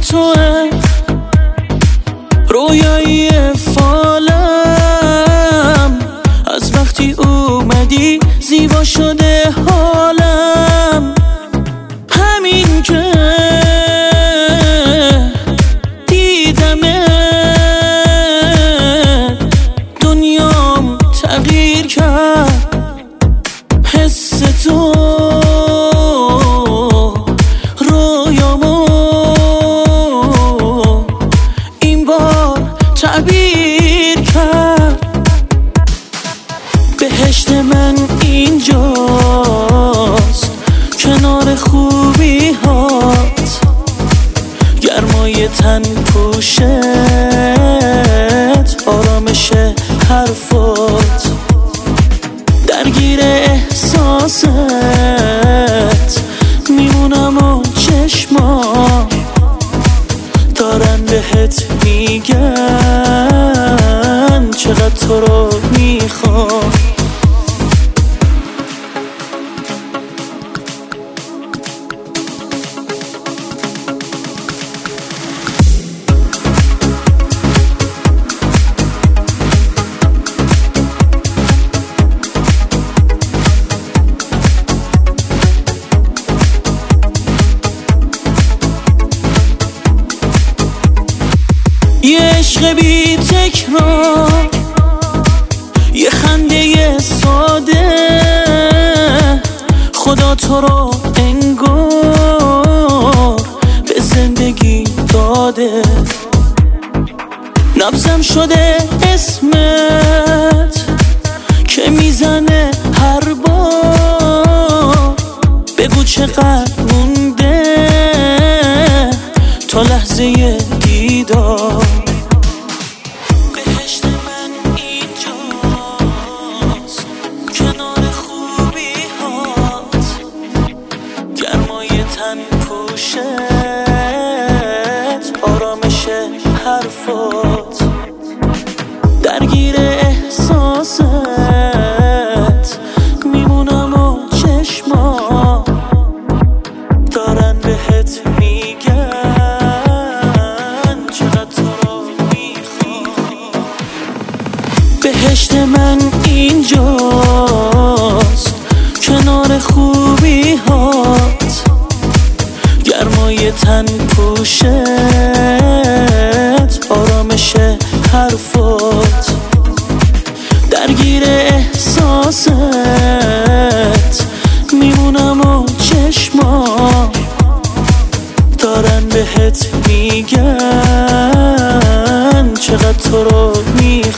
توه، رویایی فالم، از وقتی اومدی زیبا شده حالم. همین که دیدمت دنیام تغییر کرد. حس تو رویامو این بار تعبیر کرد. بهشت من اینجاست کنار خوبی هات، گرمای تن پوشت، آرامش حرفات، درگیر احساست میمونم و چشمام دارن بهت میگن چقدر تو رو میخوام. یه عشق بی تکرار، یه خنده ساده، خدا تو رو انگار به زندگی داده. نبضم شده اسمت که میزنه هر بار، بگو چقدر مونده تا لحظه دیدار. بهشت من اینجاست کنار خوبی هات، گرمای تن پوشت، آرامش حرفات، درگیر احساست میمونم و چشمام دارن بهت میگن چقدر تو رو میخوام. بهشت من اینجاست کنار خوبی هات، گرمای تن پوشت، آرامش حرفات، درگیر احساست میمونم و چشمام دارن بهت میگن چقدر تو رو میخوام.